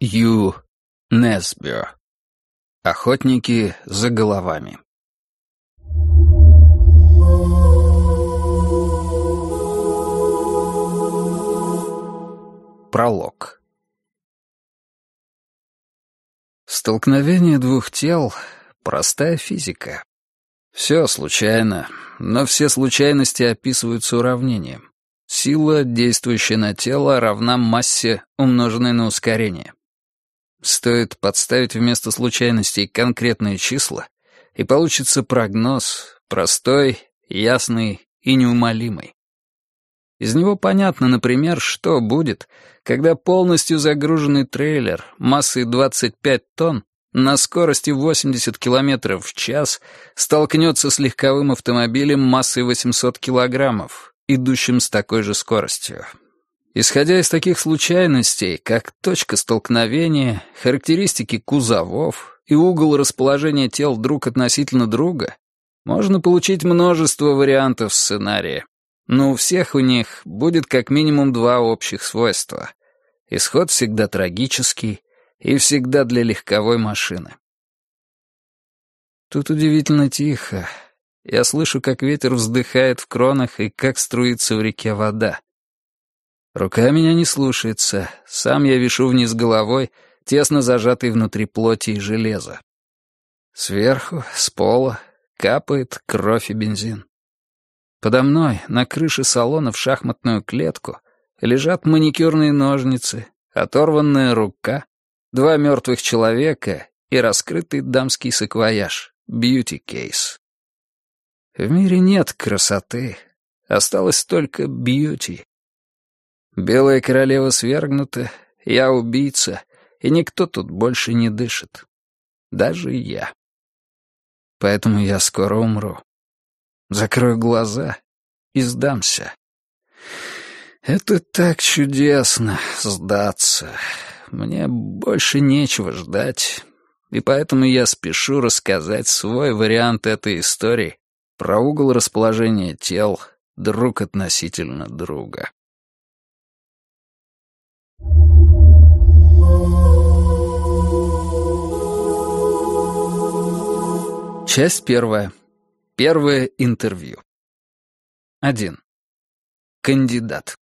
Ю. Несбё. Охотники за головами. Пролог. Столкновение двух тел — простая физика. Все случайно, но все случайности описываются уравнением. Сила, действующая на тело, равна массе, умноженной на ускорение. Стоит подставить вместо случайностей конкретные числа, и получится прогноз, простой, ясный и неумолимый. Из него понятно, например, что будет, когда полностью загруженный трейлер массой 25 тонн на скорости 80 км в час столкнется с легковым автомобилем массой 800 килограммов, идущим с такой же скоростью. Исходя из таких случайностей, как точка столкновения, характеристики кузовов и угол расположения тел друг относительно друга, можно получить множество вариантов сценария. Но у всех у них будет как минимум два общих свойства. Исход всегда трагический и всегда для легковой машины. Тут удивительно тихо. Я слышу, как ветер вздыхает в кронах и как струится в реке вода. Рука меня не слушается, сам я вишу вниз головой, тесно зажатый внутри плоти и железа. Сверху, с пола, капает кровь и бензин. Подо мной, на крыше салона в шахматную клетку, лежат маникюрные ножницы, оторванная рука, два мертвых человека и раскрытый дамский саквояж, бьюти-кейс. В мире нет красоты, осталось только бьюти. Белая королева свергнута, я убийца, и никто тут больше не дышит. Даже я. Поэтому я скоро умру. Закрою глаза и сдамся. Это так чудесно — сдаться. Мне больше нечего ждать, и поэтому я спешу рассказать свой вариант этой истории про угол расположения тел друг относительно друга. Часть первая. Первое интервью. 1. Кандидат.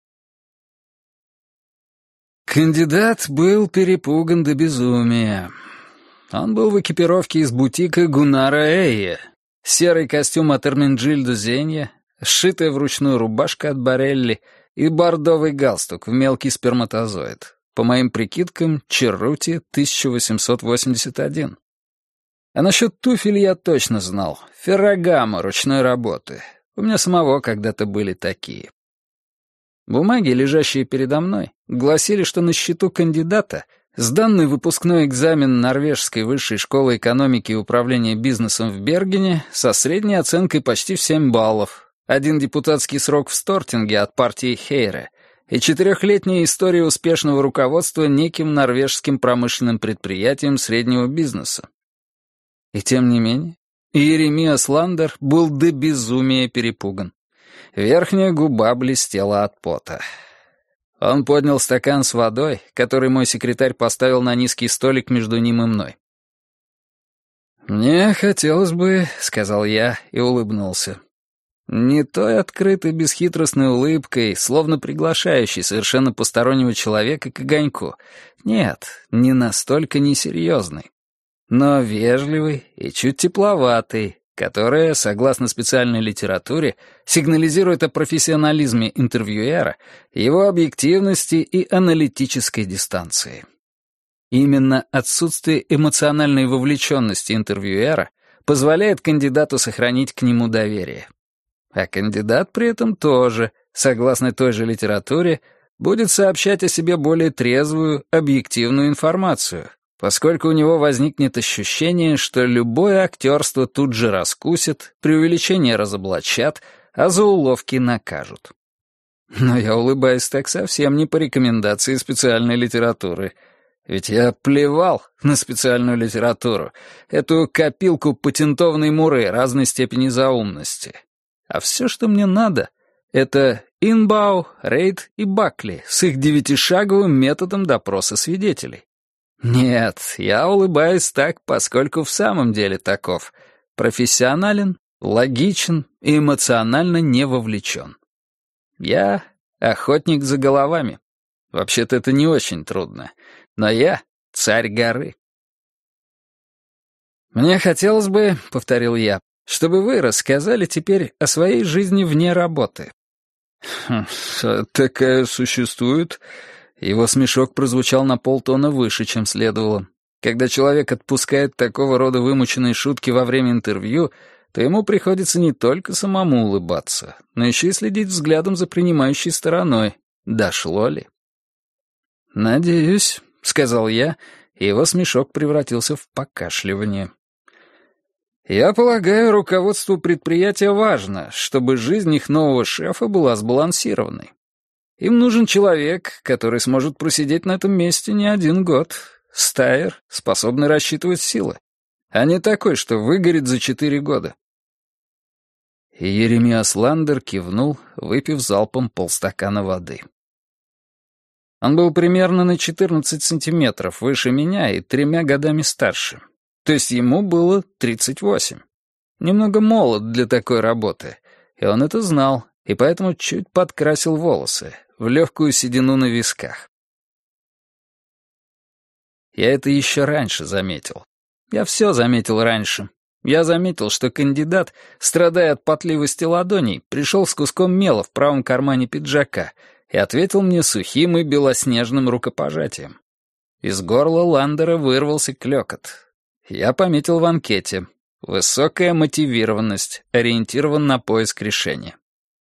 Кандидат был перепуган до безумия. Он был в экипировке из бутика Гуннара Эйе. Серый костюм от Эрминджильдо Зенья, сшитая вручную рубашка от Барелли и бордовый галстук в мелкий сперматозоид. По моим прикидкам, Черрути 1881. А насчет туфель я точно знал. Феррагамо ручной работы. У меня самого когда-то были такие. Бумаги, лежащие передо мной, гласили, что на счету кандидата сданный выпускной экзамен Норвежской высшей школы экономики и управления бизнесом в Бергене со средней оценкой почти в 7 баллов, один депутатский срок в Стортинге от партии Хейре и 4-летняя история успешного руководства неким норвежским промышленным предприятием среднего бизнеса. И тем не менее, Иеремиас Ландер был до безумия перепуган. Верхняя губа блестела от пота. Он поднял стакан с водой, который мой секретарь поставил на низкий столик между ним и мной. «Мне хотелось бы», — сказал я и улыбнулся. Не той открытой бесхитростной улыбкой, словно приглашающей совершенно постороннего человека к огоньку. Нет, не настолько несерьезной. Но вежливый и чуть тепловатый, которая, согласно специальной литературе, сигнализирует о профессионализме интервьюера, его объективности и аналитической дистанции. Именно отсутствие эмоциональной вовлеченности интервьюера позволяет кандидату сохранить к нему доверие. А кандидат при этом тоже, согласно той же литературе, будет сообщать о себе более трезвую, объективную информацию, поскольку у него возникнет ощущение, что любое актерство тут же раскусят, преувеличение разоблачат, а за уловки накажут. Но я улыбаюсь так совсем не по рекомендации специальной литературы. Ведь я плевал на специальную литературу, эту копилку патентованной муры разной степени заумности. А все, что мне надо, это Инбау, Рейд и Бакли с их 9-шаговым методом допроса свидетелей. Нет, я улыбаюсь так, поскольку в самом деле таков. Профессионален, логичен и эмоционально не вовлечен. Я охотник за головами. Вообще-то это не очень трудно. Но я царь горы. «Мне хотелось бы, — повторил я, — чтобы вы рассказали теперь о своей жизни вне работы». «Такая существует?» Его смешок прозвучал на полтона выше, чем следовало. Когда человек отпускает такого рода вымученные шутки во время интервью, то ему приходится не только самому улыбаться, но еще и следить взглядом за принимающей стороной. Дошло ли? «Надеюсь», — сказал я, и его смешок превратился в покашливание. «Я полагаю, руководству предприятия важно, чтобы жизнь их нового шефа была сбалансированной. Им нужен человек, который сможет просидеть на этом месте не 1 год. Стайер, способный рассчитывать силы, а не такой, что выгорит за 4 года». И Еремиас Ландер кивнул, выпив залпом полстакана воды. Он был примерно на 14 сантиметров выше меня и 3 годами старше. То есть ему было 38. Немного молод для такой работы, и он это знал, и поэтому чуть подкрасил волосы, в легкую седину на висках. Я это еще раньше заметил. Я все заметил раньше. Я заметил, что кандидат, страдая от потливости ладоней, пришел с куском мела в правом кармане пиджака и ответил мне сухим и белоснежным рукопожатием. Из горла Ландера вырвался клёкот. Я пометил в анкете: высокая мотивированность, ориентирован на поиск решения.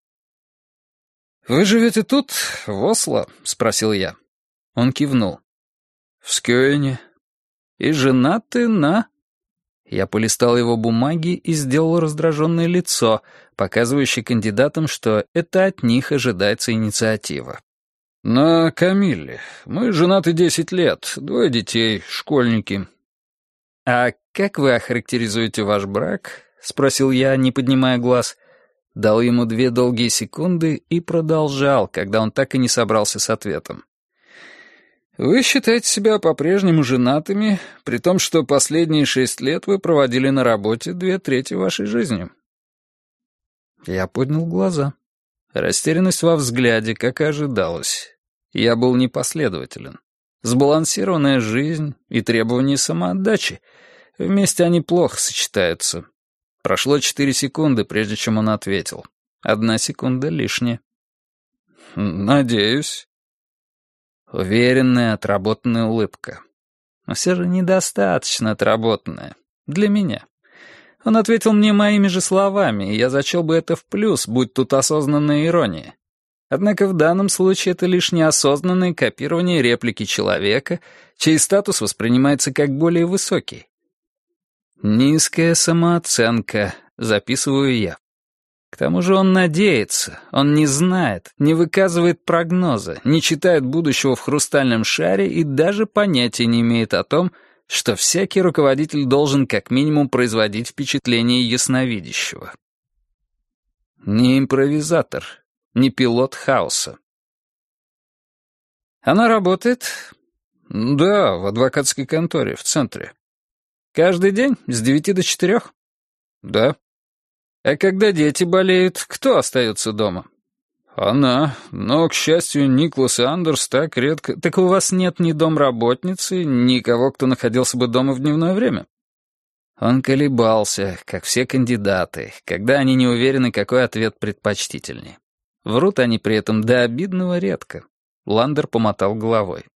«Вы живете тут, в Осло?» — спросил я. Он кивнул. «В Скёйне. И женаты на...» Я полистал его бумаги и сделал раздраженное лицо, показывающее кандидатам, что это от них ожидается инициатива. «На Камилле. Мы женаты 10 лет, 2 детей, школьники». «А как вы охарактеризуете ваш брак?» — спросил я, не поднимая глаз. Дал ему 2 долгие секунды и продолжал, когда он так и не собрался с ответом. «Вы считаете себя по-прежнему женатыми, при том, что последние 6 лет вы проводили на работе 2/3 вашей жизни?» Я поднял глаза. Растерянность во взгляде, как и ожидалось. Я был непоследователен. Сбалансированная жизнь и требования самоотдачи. Вместе они плохо сочетаются. Прошло 4 секунды, прежде чем он ответил. 1 секунда лишняя. «Надеюсь». Уверенная, отработанная улыбка. Но все же недостаточно отработанная. Для меня. Он ответил мне моими же словами, и я зачел бы это в плюс, будь тут осознанная ирония. Однако в данном случае это лишь неосознанное копирование реплики человека, чей статус воспринимается как более высокий. «Низкая самооценка», — записываю я. К тому же он надеется, он не знает, не выказывает прогноза, не читает будущего в хрустальном шаре и даже понятия не имеет о том, что всякий руководитель должен как минимум производить впечатление ясновидящего. Не импровизатор, не пилот хаоса. Она работает? Да, в адвокатской конторе, в центре. Каждый день с 9 до 4? Да. А когда дети болеют, кто остается дома? Она. Но, к счастью, Никлас и Андерс так редко... Так у вас нет ни домработницы, ни кого, кто находился бы дома в дневное время? Он колебался, как все кандидаты, когда они не уверены, какой ответ предпочтительнее. Врут они при этом до обидного редко. Ландер помотал головой.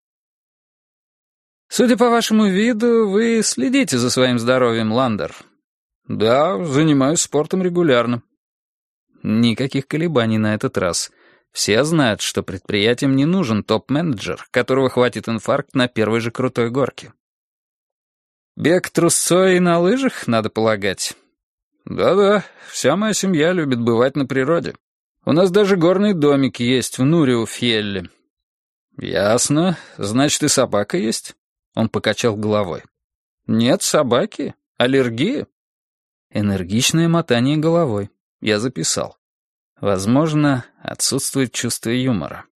«Судя по вашему виду, вы следите за своим здоровьем, Ландер?» «Да, занимаюсь спортом регулярно». Никаких колебаний на этот раз. Все знают, что предприятиям не нужен топ-менеджер, которого хватит инфаркт на первой же крутой горке. «Бег трусцой и на лыжах, надо полагать?» «Да-да, вся моя семья любит бывать на природе. У нас даже горный домик есть в Нуриуфьелле». «Ясно. Значит, и собака есть?» Он покачал головой. «Нет собаки? Аллергия?» Энергичное мотание головой. Я записал. Возможно, отсутствует чувство юмора.